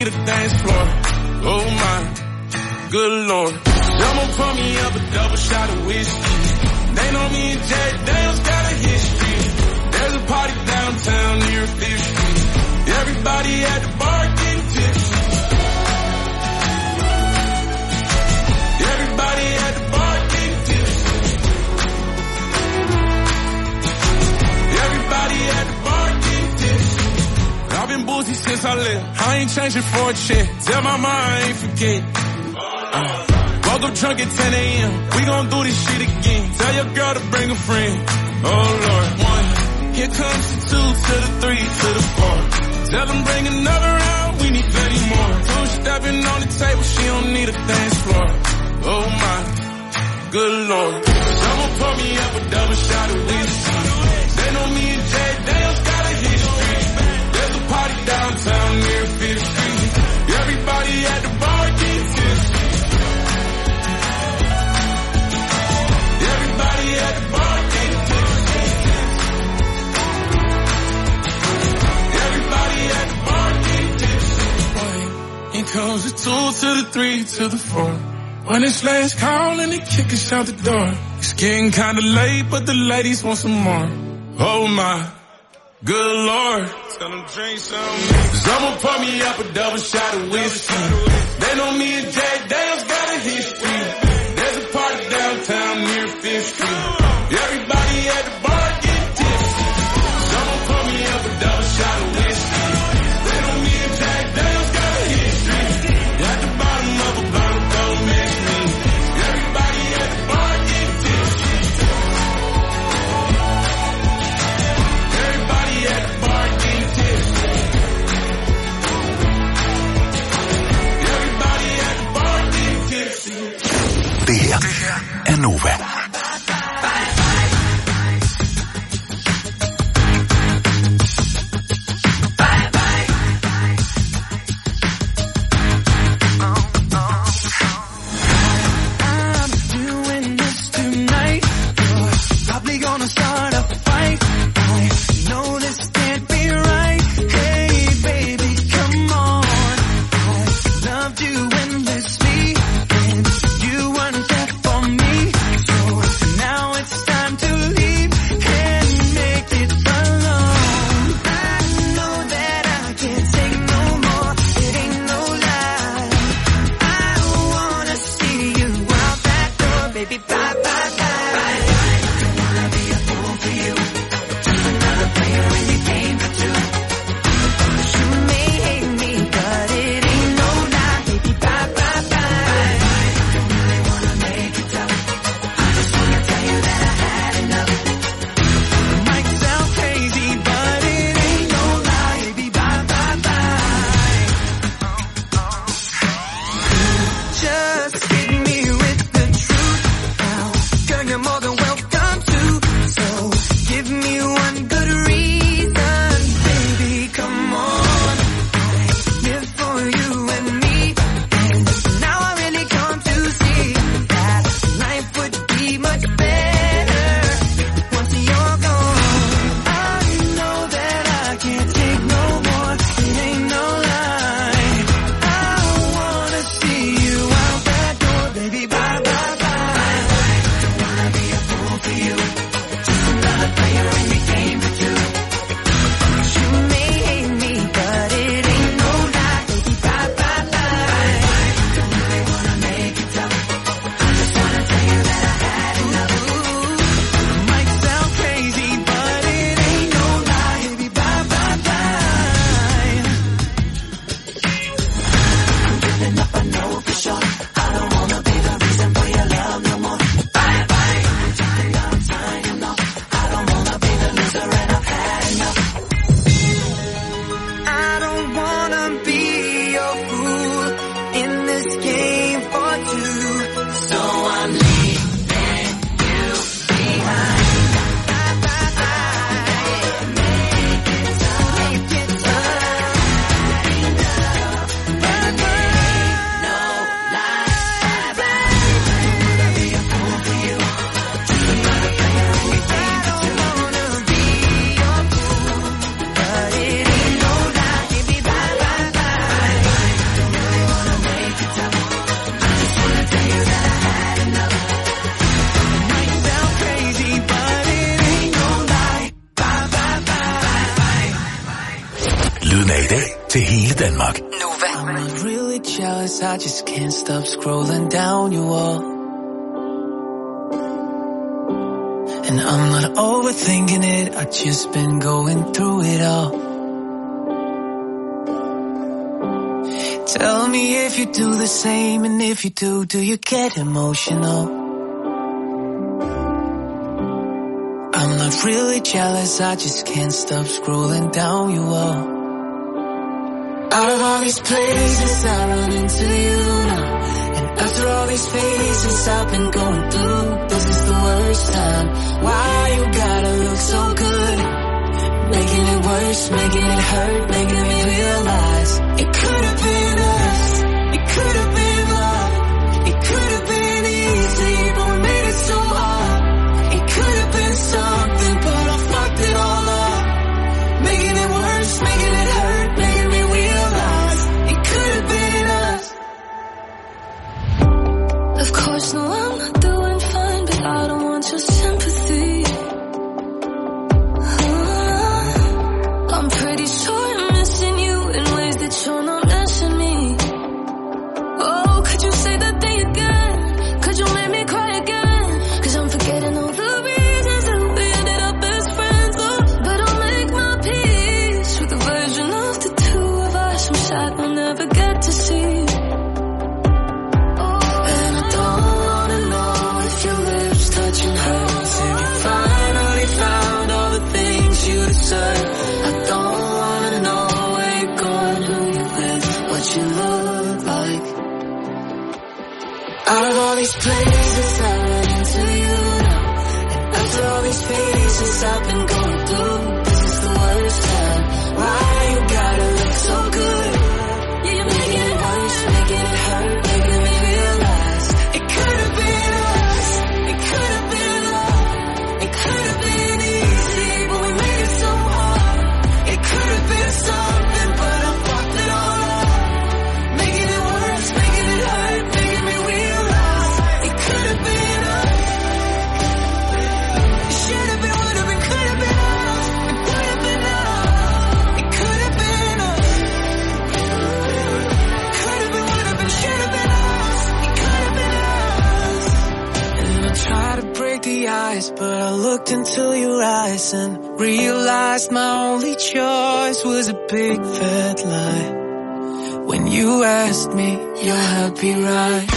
the dance floor. Oh my, good Lord. I'ma pour me up a double shot of whiskey. They know me and Jack Daniels got a history. There's a party downtown near 5th Street. Everybody at the bar getting tipsy. Everybody at the bar getting tipsy. Everybody at the bar getting tipsy. I've been boozy since I left. I ain't changing for a check. Tell my mom I ain't forget. Woke up drunk at 10 a.m. We gon' do this shit again. Tell your girl to bring a friend. Oh Lord. 1. Here comes the 2 to the 3 to the 4. Tell them bring another round. We need 30 more. 2 stepping on the table. She don't need a dance floor. Oh my, good Lord. Someone pour me up a double shot of whiskey. They know me and Jay Daniels got a history. There's a party downtown near 5th Street. Everybody at the bar getting tipsy. Everybody at the bar getting tipsy. Everybody at the bar getting tipsy. Here comes the 2 to the 3 to the 4. When it's last call and they kick us out the door. It's getting kinda late, but the ladies want some more. Oh my, good Lord. Tell them drink some. Someone pour me up a double shot of whiskey. They know me and Jack Daniels got a history. There's a party downtown near 5th Street. Everybody at the bar getting tipsy. Someone pour me up a double shot of whiskey. They know me and Jack Daniels got a history. At the bottom of a bottle, don't mess me. Everybody at the bar getting tipsy. Everybody at the bar getting tipsy. i dag til hele Danmark. Nova. I'm really jealous, I just can't stop scrolling down your wall. And I'm not overthinking it, I've just been going through it all. Tell me if you do the same, and if you do you get emotional? I'm not really jealous, I just can't stop scrolling down your wall. Out of all these places I run into you now, and after all these phases I've been going through, this is the worst time. Why you gotta look so good, making it worse, making it hurt, making me realize it could have been us, it could have been love, it could have been easy, but we made it so hard. It could have been something, but I fucked it all up, making it worse, making it hurt, making me realize it could have been us. Of course, no, I'm not doing fine, but I don't want your sympathy. I'm pretty sure I'm missing you in ways that you're not missing me. Oh, could you say that thing again? Could you make me cry again? 'Cause I'm forgetting all the reasons that we ended up as friends. Oh, but I'll make my peace with the version of the two of us I'm sad we'll never get to see. And I don't wanna know if your lips touching hers, if you finally found all the things you deserve. I don't wanna know where you're going, who you're with, what you look like. Out of all these places I run into you now, and after all these phases I've been going through, this is the worst time. Why you gotta look so good? Yeah, you're making it worse, making it hurt, making me realize it could have been us, it could have been love, it could have been easy, but we made it so hard. It could have been something, but I fucked it all up, making it worse, making it hurt, making me realize it could have been us. It should have been, would have been, could have been us. It would have been us. It could have been us. Could have been, would have been, should have been us. It could have been us. And I tried to break the ice, but I looked into your eyes and realized my only choice was a big fat lie. When you asked me, you're happy, right?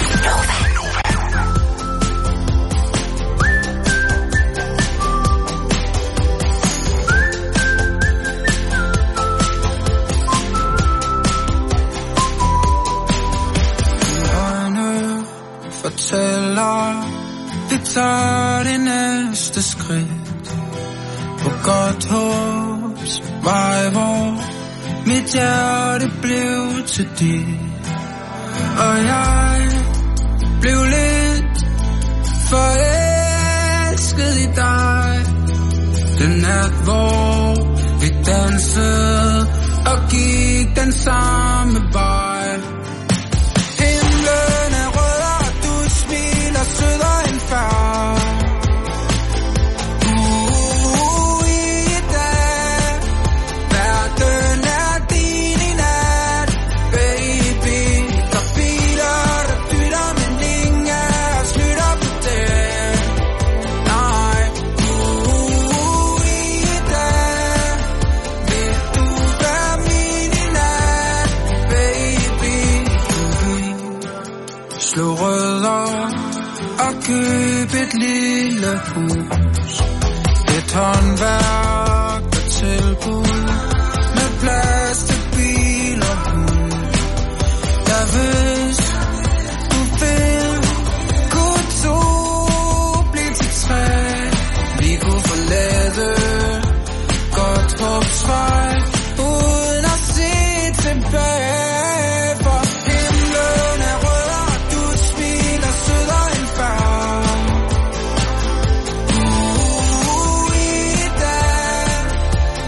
Hjørne fortæller, vi tager det næste skridt på godt håbs vej, hvor mit hjerte blev til dit, og jeg blev lidt forelsket i dig. Den nat, hvor vi dansede og gik den samme vej. Himlen er rød, og du smiler sødere end før. I dag, verden er din i nat, baby. Der er biler, der dytter, men ingen af os lytter på det. Nej, i dag, vil du være min i nat, baby. Slå rødder og køb et lille hus, et håndværk og tilbud med plads til bil og hund. Ja, hvis du vil, kunne to blive til tre. Vi kunne forlade godt håbsvej uden at se tilbage. For himlen er rød, og du smiler sødere end før. I dag,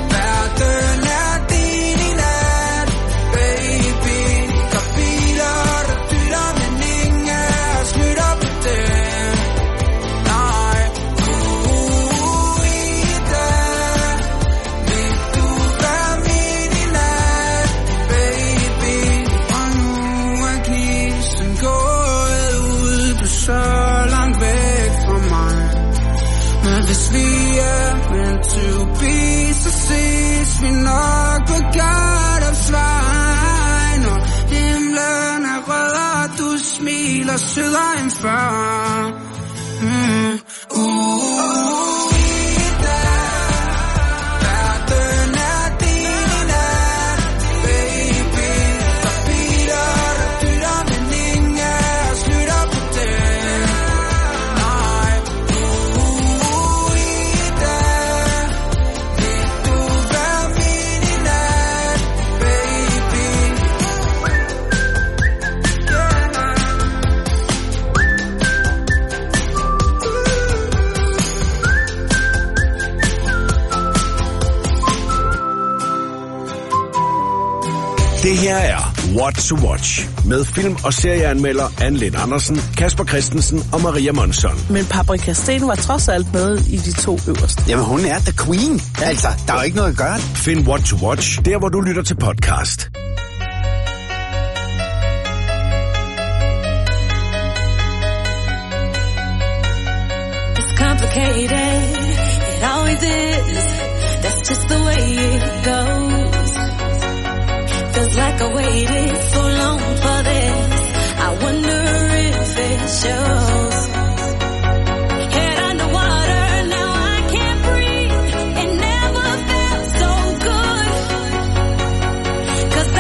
verden er din i nat, baby. Der er biler, we are meant to be, så ses vi nok på Gardopsvej. Når himlen er rød, og du smiler sødere end før. Det her er What to Watch med film- og serieanmelder Anne Lind Andersen, Kasper Christensen og Maria Monsson. Men Paprika Steen var trods alt med i de 2 øverste. Jamen, hun er the queen. Ja. Altså, der er jo ikke noget at gøre. Find What to Watch der, hvor du lytter til podcast. It's complicated. It always is. That's just the way it goes. Feels like I waited so long for this. I wonder if it shows. Head underwater, now I can't breathe. It never felt so good. 'Cause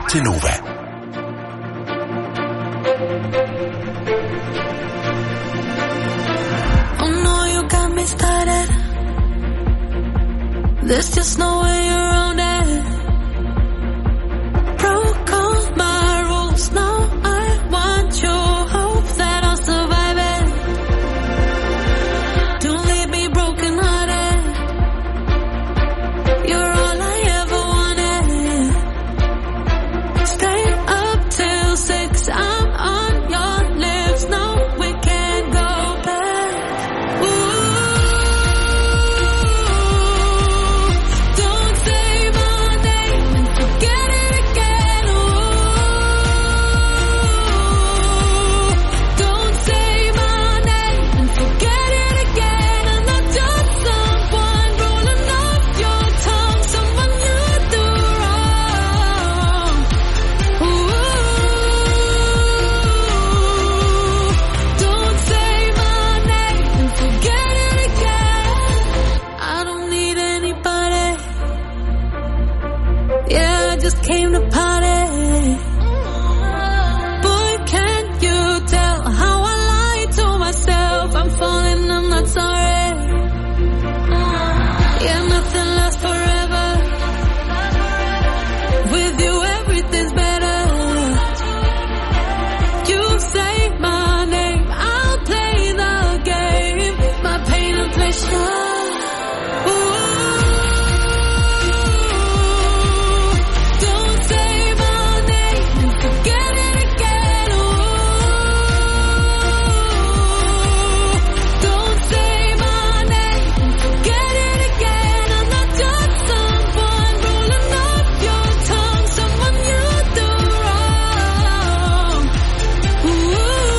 til Nova. Oh no, you got me started. There's just no way around it. Broke all my rules, now I want you. Hope that I'll survive it. Don't leave me broken hearted. You're all I ever wanted. Stay up till 6, I'm on your lips. No, we can't go back. Ooh. Don't say my name and forget it again. Ooh. Don't say my name and forget it again. I'm not just someone rolling off your tongue, someone you do wrong. Ooh. Don't say my name and forget it again. I don't need anybody. Yeah, I just came to party. Boy, can't you tell how I lie to myself? I'm falling, I'm not sorry. Yeah, nothing lasts forever. With you, everything's better. You say my name, I'll play the game. My pain and pleasure. Ooh. Don't say my name and forget it again. Ooh. Don't say my name and forget it again. I'm not just someone rolling off your tongue, someone you do wrong. Ooh.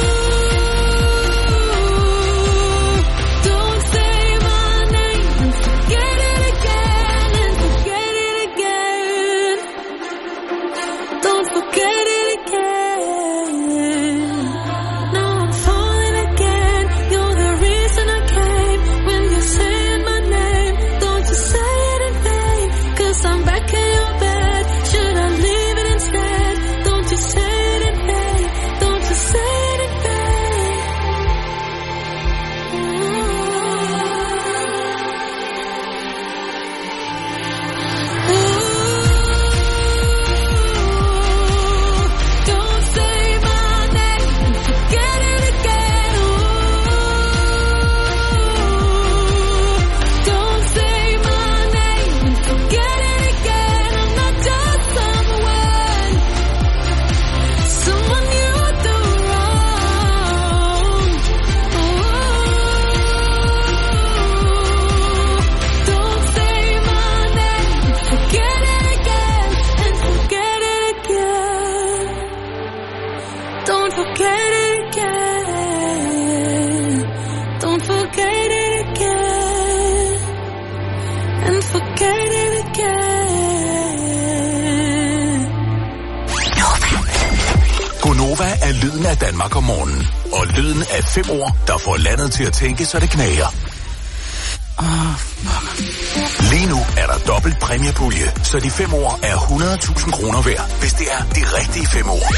Don't say my name and forget it again, and forget it again. Don't forget it again. Now I'm falling again. You're the reason I came. When you're saying my name, don't you say it in vain. 'Cause I'm back in your bed. Should I leave it instead? Don't you say it in vain. Don't you say it in vain. Don't say my name and forget it again. Don't say my name and forget it again. I'm not just someone you do wrong. Don't say my name and forget it again, and forget it again. Don't forget it again. Don't forget it again, and forget it again. Gonova er lyden af Danmark om morgenen. Og lyden af 5 ord, der får landet til at tænke, så det knager. Lige nu er der dobbelt præmiepulje, så de 5 ord er 100.000 kroner værd, hvis det er de rigtige 5 ord.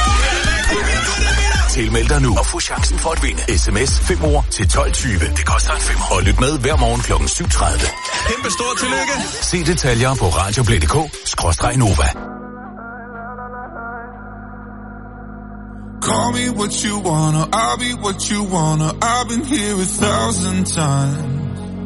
Tilmeld dig nu og få chancen for at vinde. SMS 5 ord til 1220. Det koster en 5. Og lyt med hver morgen kl. 7.30. Kæmpe stort tillykke. Se detaljer på radioplay.dk/Nova. Call me what you wanna, I'll be what you wanna. I've been here 1,000 times.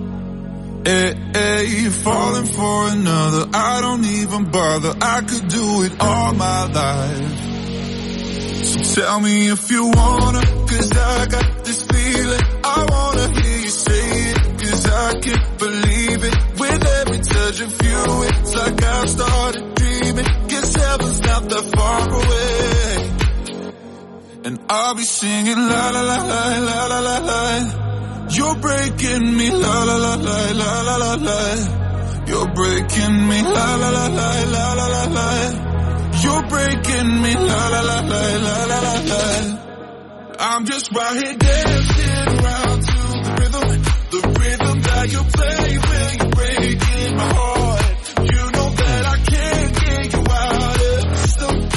Hey, falling for another, I don't even bother. I could do it all my life. So tell me if you wanna, 'cause I got this feeling. I wanna hear you say it, 'cause I can't believe it. With every touch of you, it's like I've started dreaming. 'Cause heaven's not that far away. And I'll be singing la la la la la la la la. You're breaking me la la la la la la la la. You're breaking me la la la la la la la la. You're breaking me la la la la la la la la. I'm just right here dancing around to the rhythm that you play when you're breaking my heart. You know that I can't get you out of the system.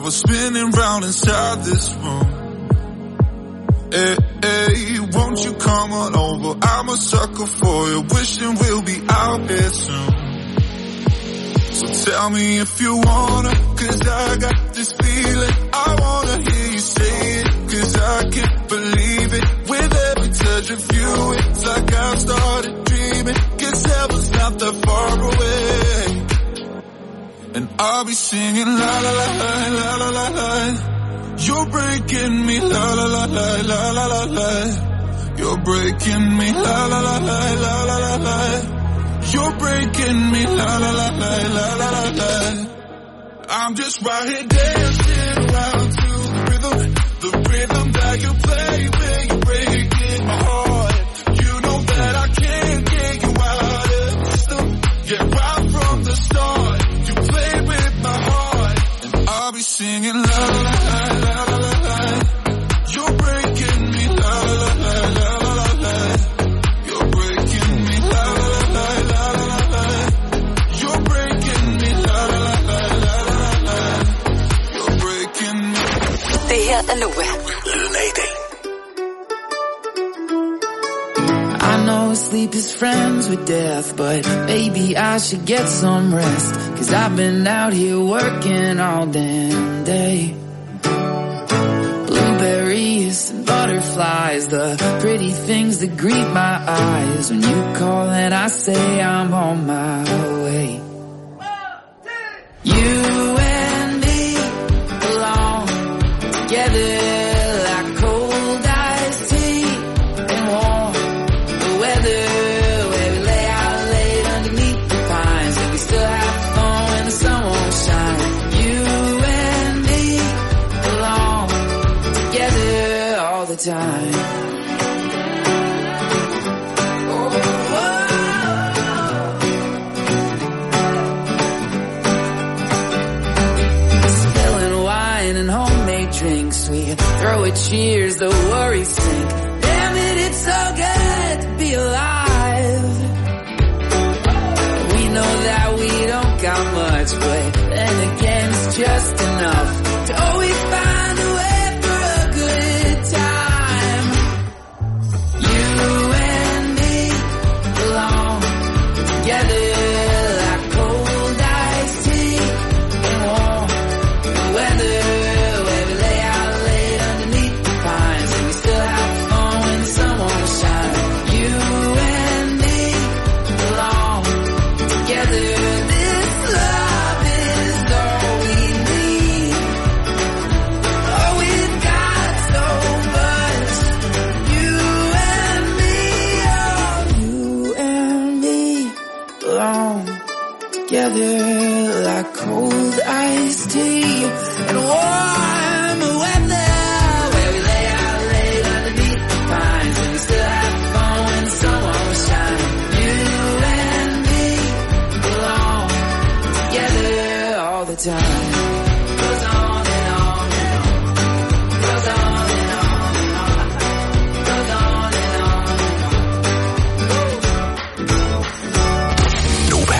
was spinning round inside this room. Hey, hey, won't you come on over? I'm a sucker for you, wishing we'll be out here soon. So tell me if you wanna, cause I got this feeling. I wanna hear you say it, cause I can't believe it. With every touch of you, it's like I've started dreaming. Cause heaven's not that far away. And I'll be singing la la la la la la la la. You're breaking me la la la la la la la la. You're breaking me la la la la la la la la. You're breaking me la la la la la la la la. I'm just right here dancing around to the rhythm that you play when you're breaking my heart. You know that I can't get you out of the system. Yeah, right from the start, you play with my heart, and I'll be singing la la la la la la la. You're breaking me la la la la la la la. You're breaking me la la la la la la la. You're breaking me la la la la la la la. You're breaking me. Det her er Nova. Lyden af i dag. I know sleep is friends with death, but maybe I should get some rest. Cause I've been out here working all damn day. Blueberries and butterflies, the pretty things that greet my eyes. When you call and I say I'm on my way. You and me belong together like cold iced tea and warm the weather, where we lay out late underneath the pines, and we still have fun when the sun won't shine. You and me belong together all the time. Spilling wine and homemade drinks, we throw a cheers, the worries sink. Damn it, it's so good to be alive. We know that we don't got much, but then again it's just enough to always find a way for a good time. You and me belong together like cold iced tea and warm the weather, where we lay out late underneath the pines, and we still have fun when the sun won't shine. You and me belong together. This love is all we need. Oh, we've got so much. You and me, oh, you and me belong together like cold iced tea and warm weather, where we lay out late underneath the pines, and we still have fun when the sun won't shine. You and me belong together all the time. Goes on and on and on. Goes on and on and on. Goes on and on and on. Nova.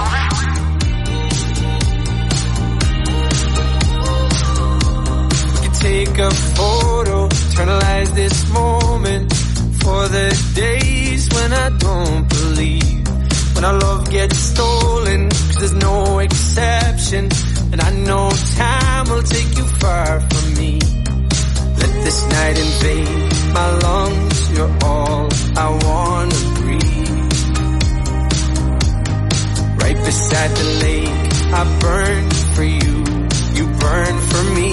Take a photo, eternalize this moment for the days when I don't believe, when our love gets stolen, 'cause there's no exception, and I know time will take you far from me. Let this night invade my lungs, you're all I wanna breathe. Right beside the lake, I burn for you, you burn for me.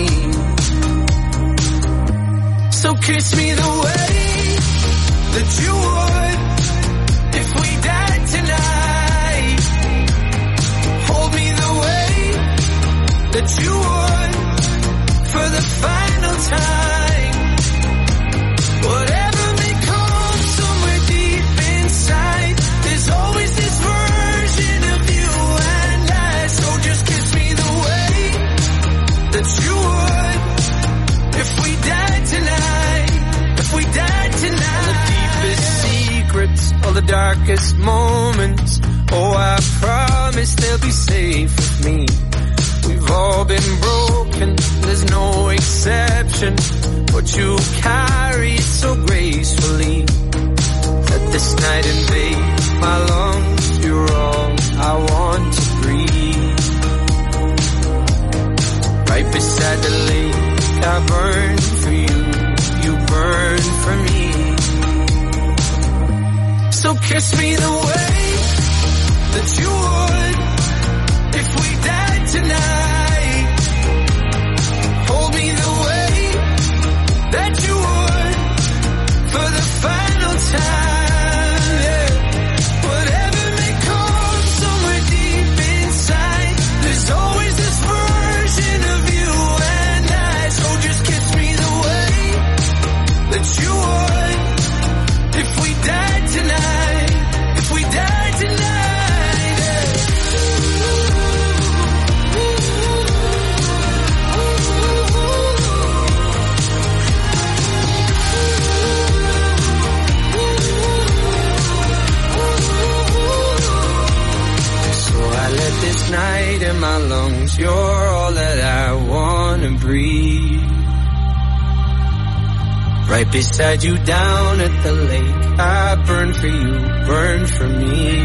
So kiss me the way that you would if we died tonight. Hold me the way that you would for the final time. Whatever may come somewhere deep inside, there's always this version of you and I. So just kiss me the way that you would if we died tonight, if we died tonight. All the deepest secrets, all the darkest moments, oh, I promise they'll be safe with me. we've all been broken, there's no exception. But you carry it so gracefully. Let this night invade my lungs, you're all I want to breathe. Right beside the lake, I burn for you, you burn for me. So kiss me the way that you would if we died tonight. Hold me the way that you would for the final time, yeah. Whatever may come somewhere deep inside, there's always this version of you and I. So just kiss me the way that you would if we died tonight, if we died tonight, yeah. So I let this night in my lungs, you're all that I wanna breathe. Right beside you down at the lake, I burn for you, burn for me.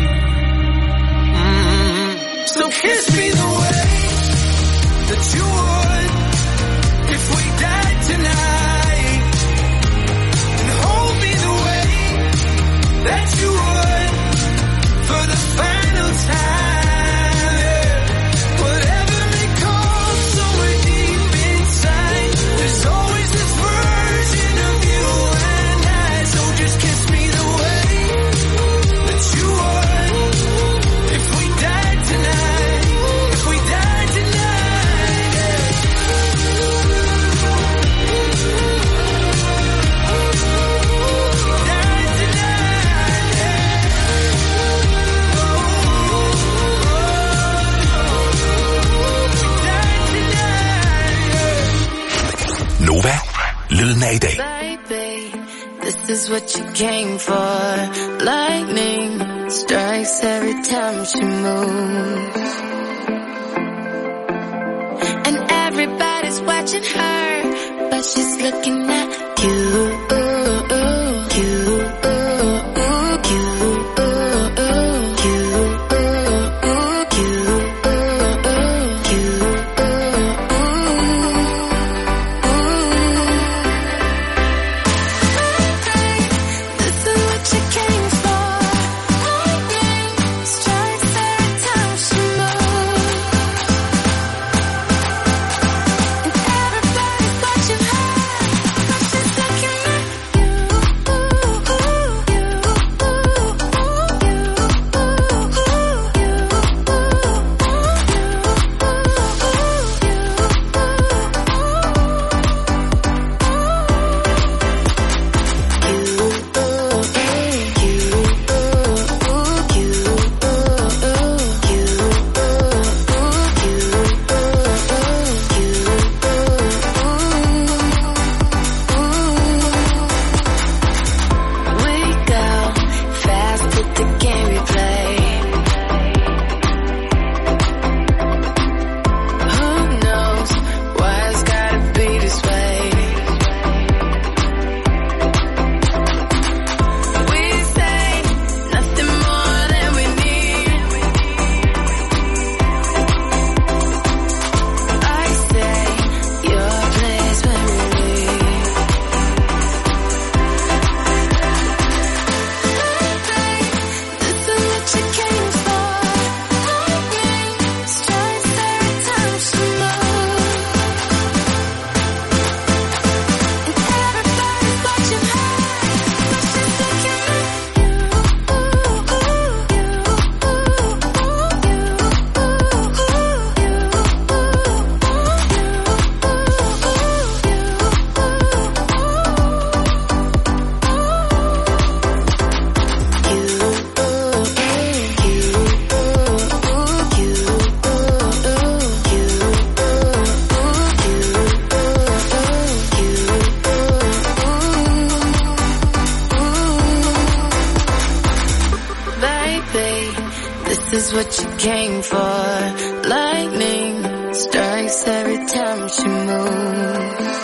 So kiss me the way that you would if we died tonight, and hold me the way that you would for the final time, yeah. Whatever may come somewhere deep inside, there's always this version of you and I. So just kiss me the way that you would if we died tonight, if we died tonight, yeah. Died tonight, yeah. Died tonight, yeah. Nova, lyden af i dag. Baby, this is what you came for. Lightning strikes every time she moves, and everybody's watching her, but she's looking at you. is what you came for. Lightning strikes every time she moves.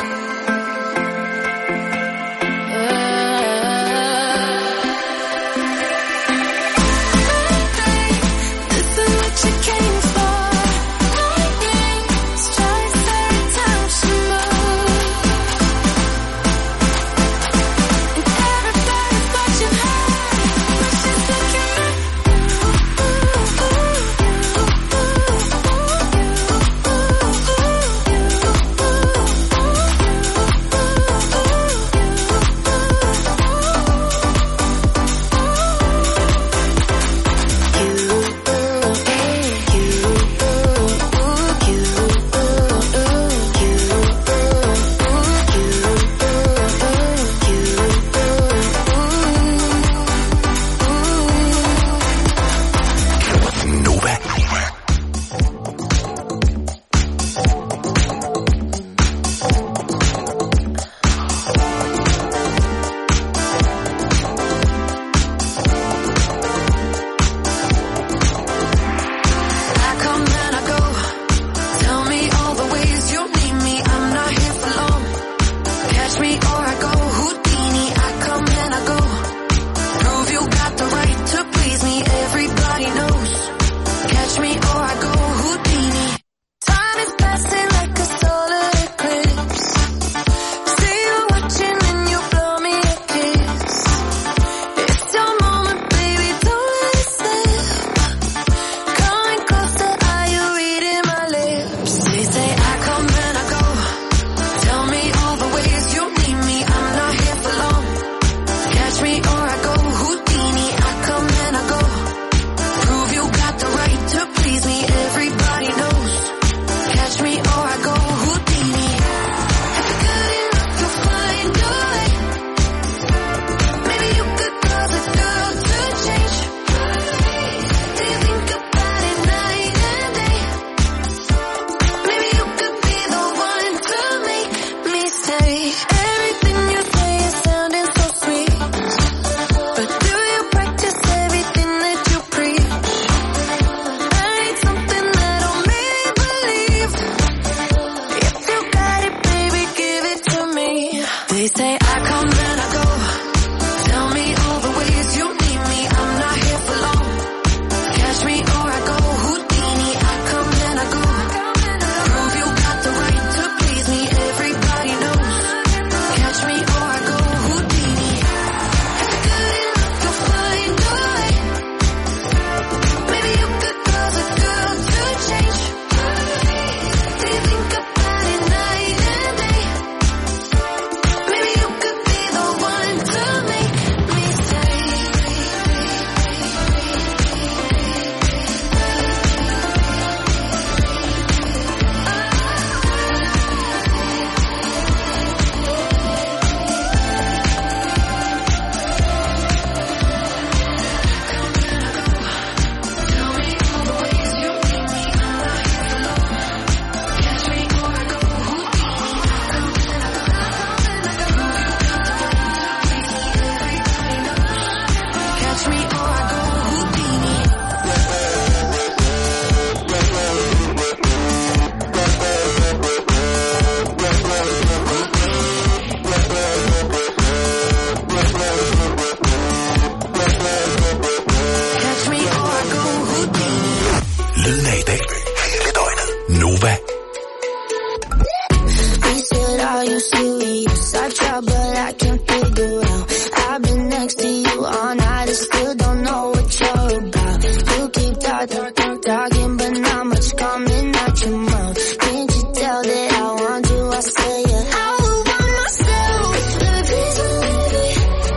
Talking, but not much coming out your mouth. Can't you tell that I want you? I say yeah. I would want myself. Let me please believe it.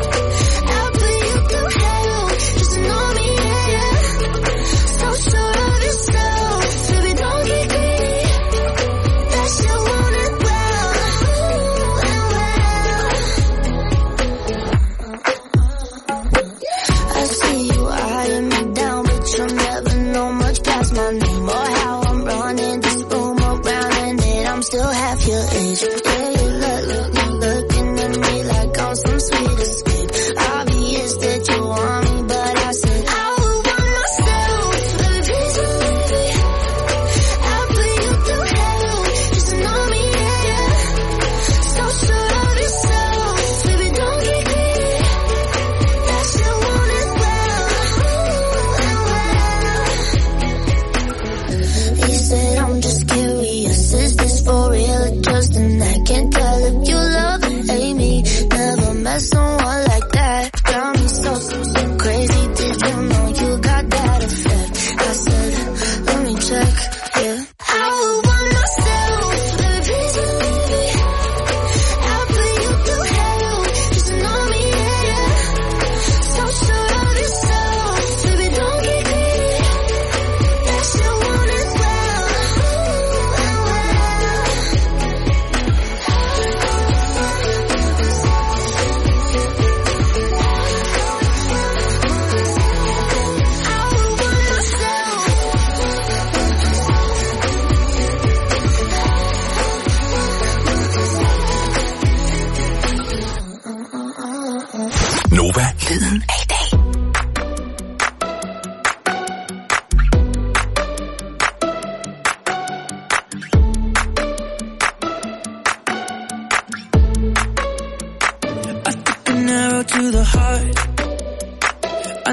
I'll put you through hell. Just know me, yeah. So sure of yourself. Baby, don't get greedy. That shit want it well. I see you eyeing me down, but you'll never know much past my name or how I'm running this room around, and that I'm still half your age. Yeah, you looking at me like I'm some sweet escape. Obvious that you want me, but I said I would want myself. Let me please believe it. I'll put you through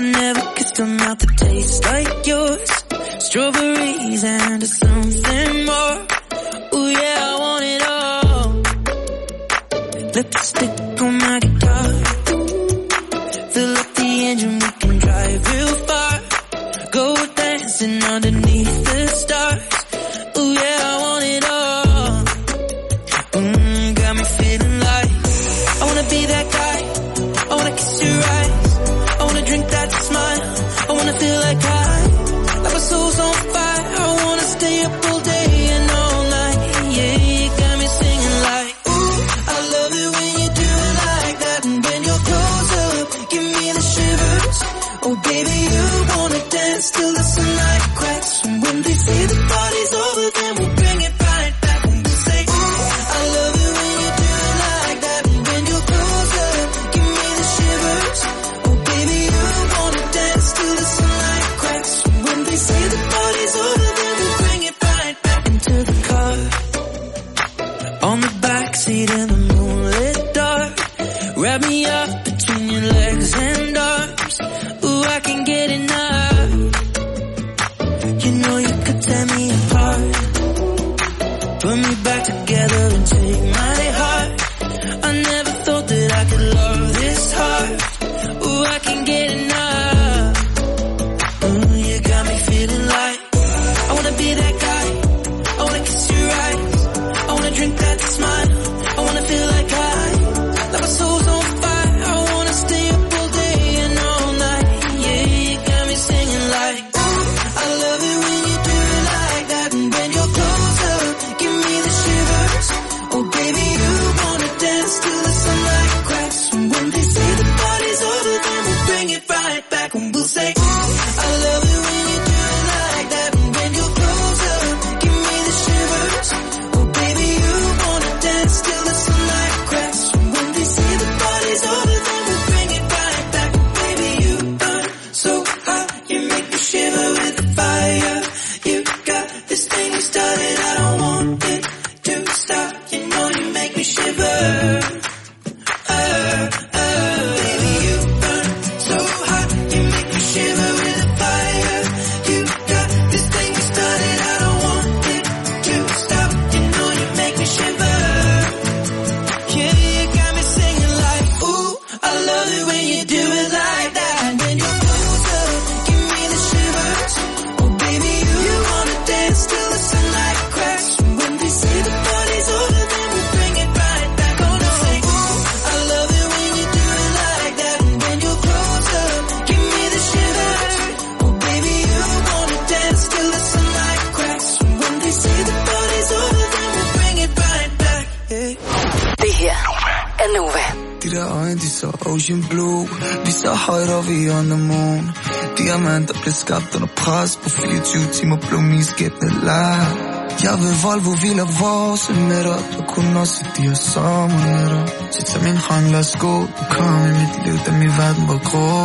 never kissed a mouth that tastes like yours. Strawberries and something more. Ooh yeah, I want it all. Lipstick on my guitar. Fill up the engine, we can drive real far. Go dancing underneath the stars. Ooh yeah, I want it all. Got me feeling like I wanna be that guy. I wanna kiss your eyes. I wanna drink that smile. I wanna feel like my soul's on fire. I wanna stay up all day and all night. Yeah, you got me singing like, ooh, I love it when you do it like that. And when you're close up, give me the shivers. Oh baby, you wanna dance till the sunlight cracks. And when they say the party's over, then we'll bring it right back. And we'll say, ooh, I love it when you do it like that. And when you're close up, give me the shivers. Oh baby, you wanna dance till the sunlight cracks. They say the party's over, then we'll bring it right back into the car. On the backseat in the moonlit dark. Wrap me up between your legs and arms. Ooh, I can get enough. You know you could tear me apart. Put me back together and take my heart. I never thought that I could love this hard. Ooh, I can get enough. You got me feeling like I wanna be that guy. I wanna kiss your eyes. I wanna drink that smile. I wanna feel like my soul's on fire. I wanna stay up all day and all night. Yeah, you got me singing like, ooh, I love it when you do it like that. And when you're close up, give me the shivers. Oh baby, you wanna dance till the sunlight cracks. And when they say the party's over, then we'll bring it right back. And we'll say, ooh, I love it when you do it like that. And when you're close up, give me the shivers. Oh baby, you wanna dance till the sunlight cracks. And when they say the party's over, then we'll bring it right back. Oh baby, you burn so hot, you make me shiver with the fire. You got this thing you started, I don't want it to stop. You know you make me shiver. Baby, you burn so hot, you make me shiver with the fire. You got this thing you started, I don't want it to stop. You know you make me shiver. Yeah, you got me singing like, ooh, I love it when you do it like that. And when you're close up, give me the shivers. Oh baby, you wanna dance till the sunlight cracks. And when they say the party's over, then we'll bring it right back. Oh no, say, ooh, I love it when you do it like that. And when you're close up, give me the shivers. Oh baby, you wanna dance till the sunlight cracks. And when they say the party's over, then we'll bring it right back. Yeah. Det her er Nova. De der øjne, de så ocean blue. Vi så højt, og vi on the moon. Diamanter blev skabt under pres. På 24 timer blev min skæbne lag. Jeg ved Volvo hviler vores nætter. Du kunne også de her sommernætter. Så tag min hånd, lad os gå. Du kom i mit liv, da min verden var grå.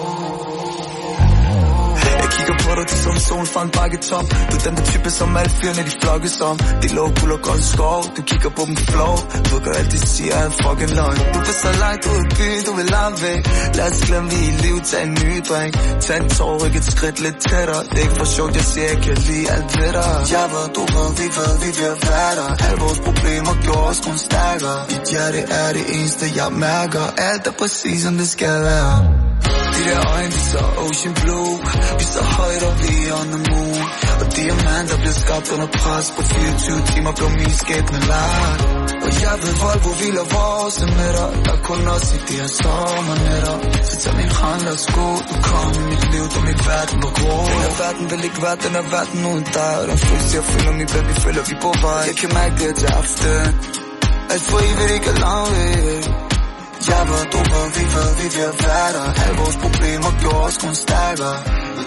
Jeg kigger på dig, det som solen fra en bakketop. Du er den der type, som alle fyrene de flokkes om. De lå guld og grøn skov. Du kigger på dem flow. Du gør alt de siger er en fucking løgn. Du vil så langt ud i byen, du vil langt væk. Lad os glemme vi i liv, tag en ny drink. Tag en tår, ryk et skridt lidt tættere. Det er ikke for sjovt, jeg siger, jeg kan lide alt ved dig. Jeg ved, du ved, vi vil være der. Alle vores problemer gjorde os kun stærkere. Dit hjerte er det eneste, jeg mærker. Alt er præcis, som det skal være. De der øjne, de så ocean blue. Vi så højt, og vi on the moon. Og diamanter blev skabt under pres. På 24 timer blev min skæbne lagt. Og jeg ved, Volvo hviler vores nætter. Der kun også i de her sommernætter. Så tag min hånd, lad os gå. Du kom i mit liv, da min verden var grå. Den her verden vil ikke være den her verden uden dig. Og den følelse, jeg føler min baby, føler vi på vej. Jeg kan mærke det til aften. Alt for evigt ikke er langt. Jeg ved, du ved, vi vil være der. Alle vores problemer gjorde os kun stærkere.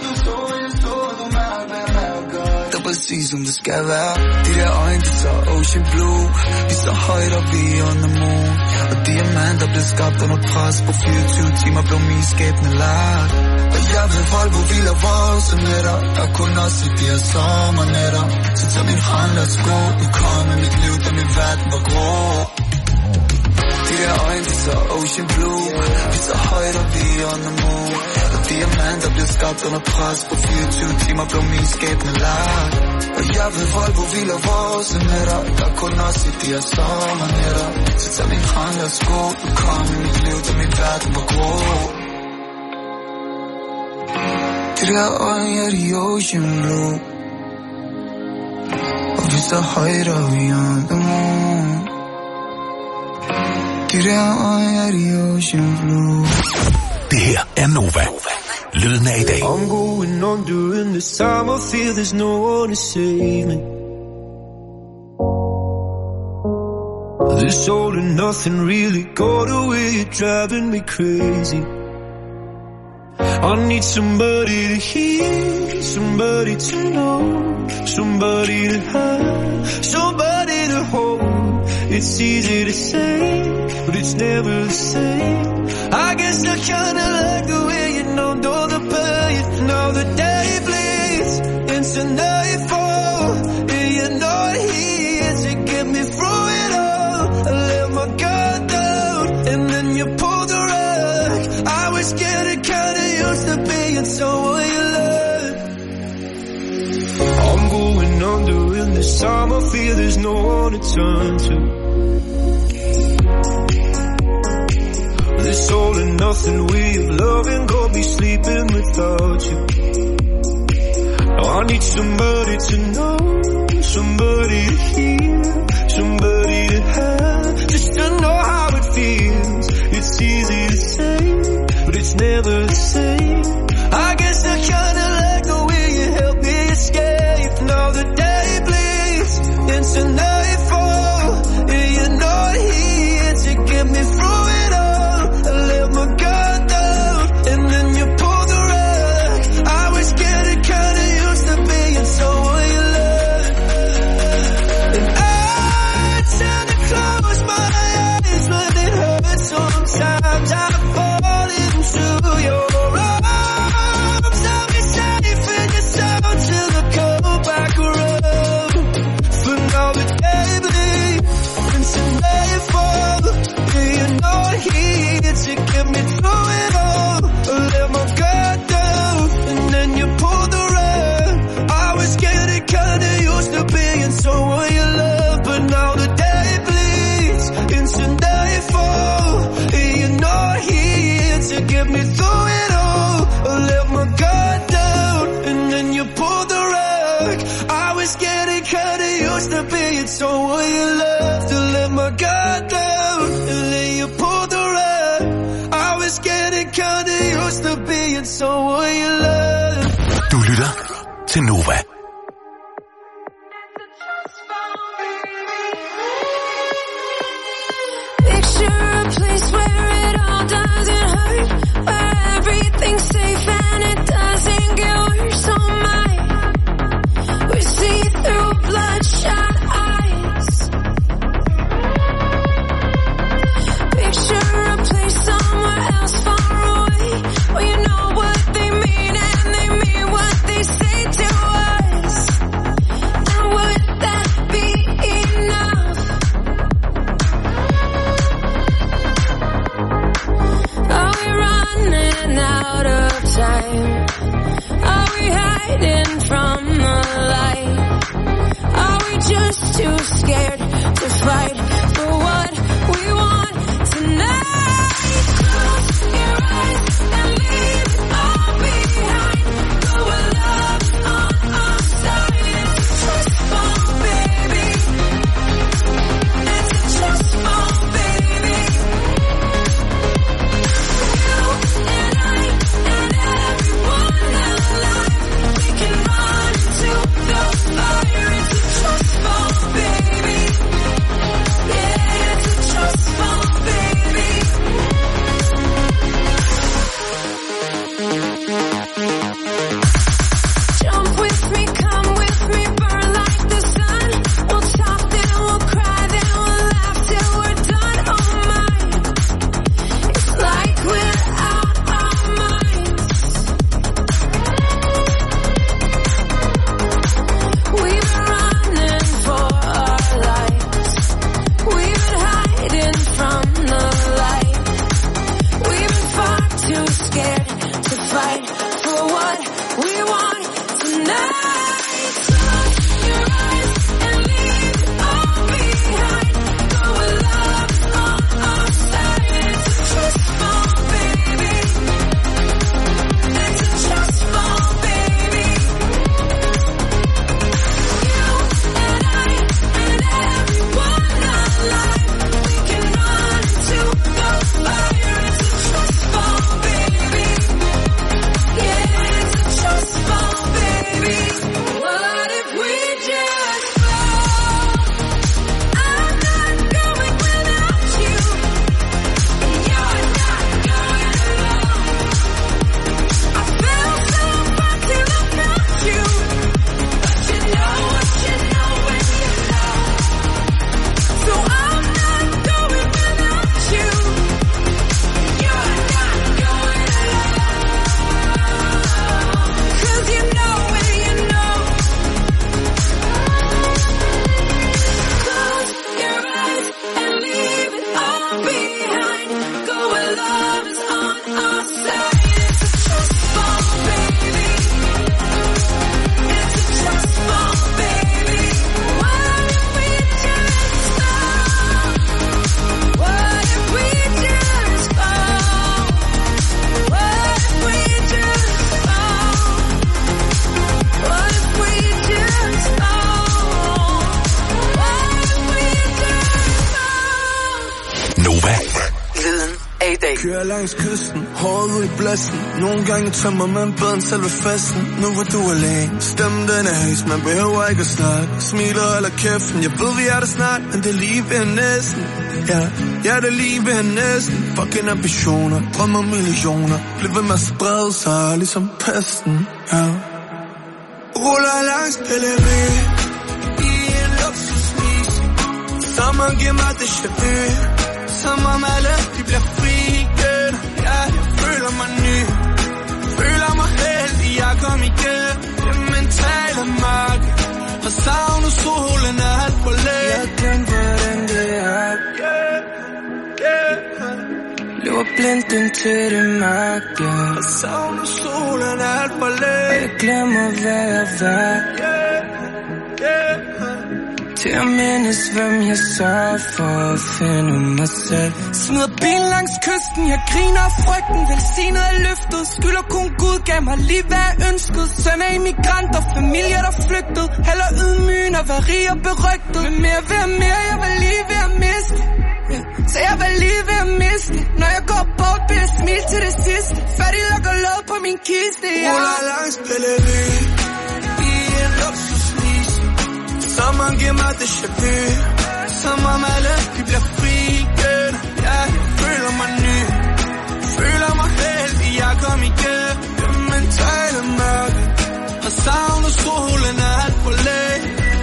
Det er præcis som det skal være. De der øjne, de så ocean blue. Vi så højt, og vi on the moon. Og diamanter blev skabt under pres. På 24 timer blev min skæbne lagt. Og jeg ved, Volvo hviler vores nætter. Der kun også i de her sommernætter. Så tag min hånd, lad os gå. Du kom i mit liv, da min verden var grå. De der øjne, de så ocean blue. Vi så højt og vi on the moon. Og diamanter bliver skabt under pres. På 24 timer blev min skæbne lagt. Og jeg ved Volvo hviler vores nætter. Der er kun os i de her sommernætter. Så tag min hånd, lad os gå. Du kom i mit liv, da min verden var grå. De der øjne, ja, de ocean blue. Og vi så højt og vi on the moon. De der øjne, ja, de ocean blue. Det her er Nova. Lyden af i dag. I'm going on during this time. I feel there's no one to save me. This all and nothing really got away. You're driving me crazy. I need somebody to hear, somebody to know, somebody to have, somebody to hold. It's easy to say, but it's never the same. I guess I kinda like the way you numbed all the pain. Now the day bleeds into nightfall, and you're not here to get me through it all. I let my guard down, and then you pulled the rug. I was getting kinda used to being someone you loved. I'm going under in this time. I feel there's no one to turn to. This all and nothing way of loving got me sleeping without you. Now I need somebody to know, somebody to hear, somebody to have, just to know how it feels. It's easy to say, but it's never the same. I guess I kinda like the way you help me escape. Now the day bleeds into nightfall, and you're not here to get me through it all. I let my guard down, and then you pulled the rug. I was getting kinda used to being someone you loved. And I tend to close my eyes when it hurts. Sometimes I fall into your arms. I'll be safe in your sound till I come back around. For now the day bleeds into nightfall, and you're not here to get me through it all. I let my guard down, and then you pulled the rug. I was getting kinda used to being someone you love, but now the day bleeds into nightfall, and you're not here to get me through it all. I let my guard down, and then you pulled the rug. I was getting kinda used to being someone you loved. To let my guard down, and then you pulled the rug. I was getting kinda used to being someone you loved. Du lytter til Nova. Picture a place where it all doesn't hurt, where everything's safe and it doesn't get worse. Oh my, we see through bloodshot eyes. Picture a place somewhere else far away, where you know what they mean and they mean what they say to us. And would that be enough? Are we running out of time? Are we hiding from the light? Are we just too scared to fight for what we want tonight? Close your eyes and leave it all behind. Go with love on our side. It's a trust fall, baby. It's a trust fall, baby. You and I and everyone alive, we can run to the fire. It's a trust fall, baby. kører langs kysten, håret ud i blæsten. Nogle gange tømmer man bedre selve festen. Nu hvor du er alene, stemmen den er hæs, man behøver ikke at snakke. Smiler eller kæften, jeg ved vi er der snart, men det er lige ved næsten. Ja, det er lige ved næsten. Fucking ambitioner, drømmer millioner. Bliv ved med at sprede sig, ligesom pesten, ja. Ruller langs Pellery i en luksusmis, som man giver mig det déjà-vu. Som om alle de bliver fri igen. Ja, jeg føler mig ny, føler mig heldig, jeg kom igen. Det mentale mørke har savnet solen alt for længe. Jeg glemte hvordan det er. Løber blindt ind til det mørke. Har savnet solen alt for længe. Og jeg glemmer hvad jeg var. Til at mindes, hvem jeg sørger for at finde mig selv. Smider bilen langs kysten, jeg griner af frygten. Velsignet er løftet, skylder kun Gud, gav mig lige hvad jeg ønskede. Søn af immigranter, familier der flygtede. Heller ydmygen og være rig og berygtet. Men mere ved at mere, jeg var lige ved at miste. Så jeg var lige ved at miste. Når jeg går bort, bliver jeg smil til det sidste. Færdig lukker låg på min kiste, ja. Ruller langs Pellery i en luksusmis, som man giver mig déjà-vu. Som om alle de bliver fri igen. Ja, jeg føler mig ny, føler mig heldig, jeg kom igen. Det mentale mørke har savnet solen alt for længe.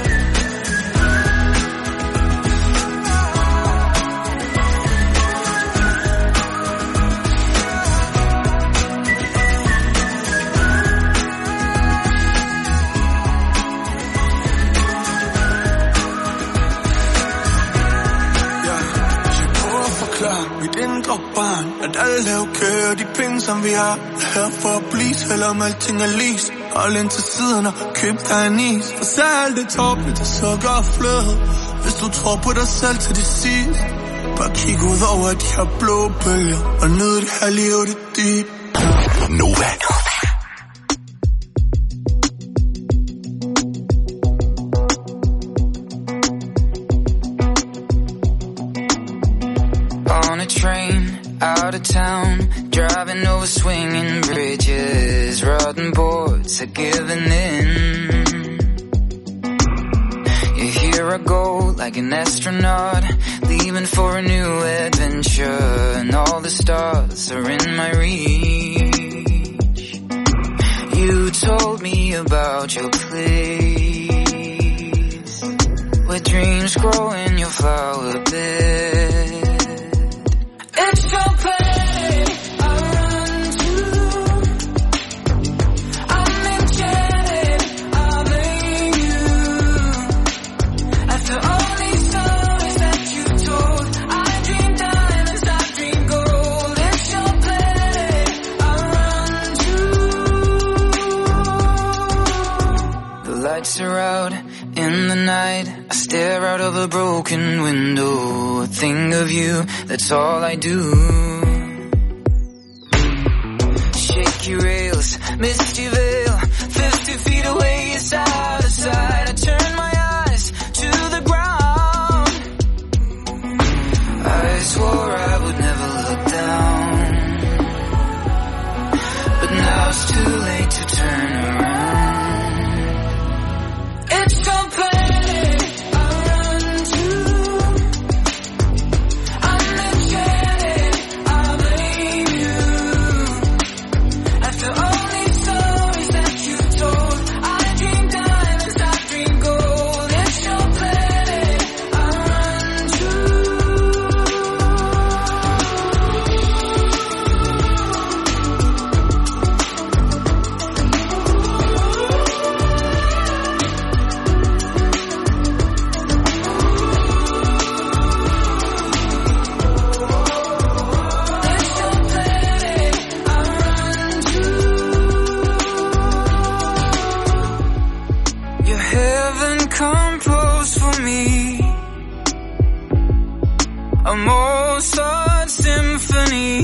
Mit indre barn, at alle er okay, og de penge som vi har er her for at blive, selvom alting er lis. Hold ind til siden og køb dig en is. For så er alt det tåbeligt, det sukker og fløde. Hvis du tror på dig selv til det sidste, bare kig ud over de her blå bølger og nyd det her liv, det dyb. Nova. Out of town, driving over swinging bridges, rotten boards are giving in. Yeah, here I go like an astronaut, leaving for a new adventure, and all the stars are in my reach. You told me about your place, where dreams grow in your flower bed. It's your pain I run to. I'm enchanted, I blame you. After all these stories that you told, I dream diamonds, I dream gold. It's your pain I run to. The lights are out in the night, I stare out of a broken window. Think of you, that's all I do. Shaky rails, misty veil, 50 feet away, it's out of sight. I turn my eyes to the ground. I swore I would never look down, but now it's too late to turn around. It's so pain. Mozart symphony,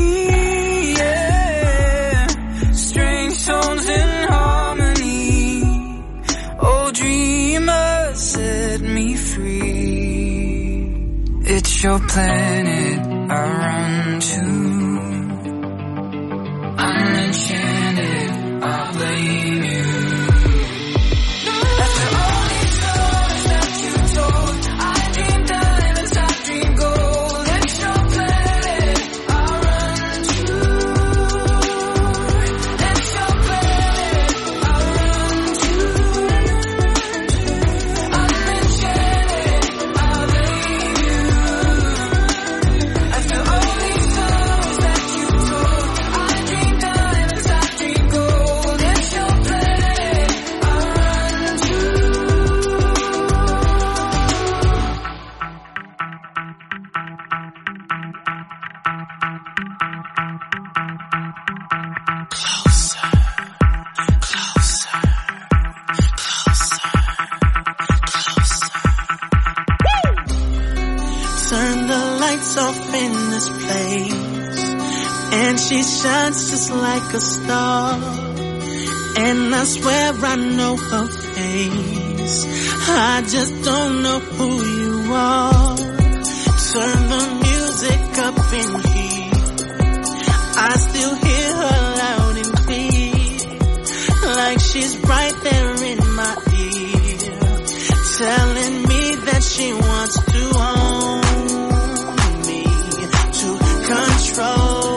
yeah. Strange tones in harmony. Oh, dreamer, set me free. It's your planet I run to. She shines just like a star, and I swear I know her face. I just don't know who you are. Turn the music up in here, I still hear her loud and clear, like she's right there in my ear, telling me that she wants to own me, to control.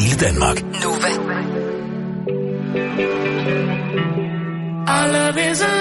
Our love is a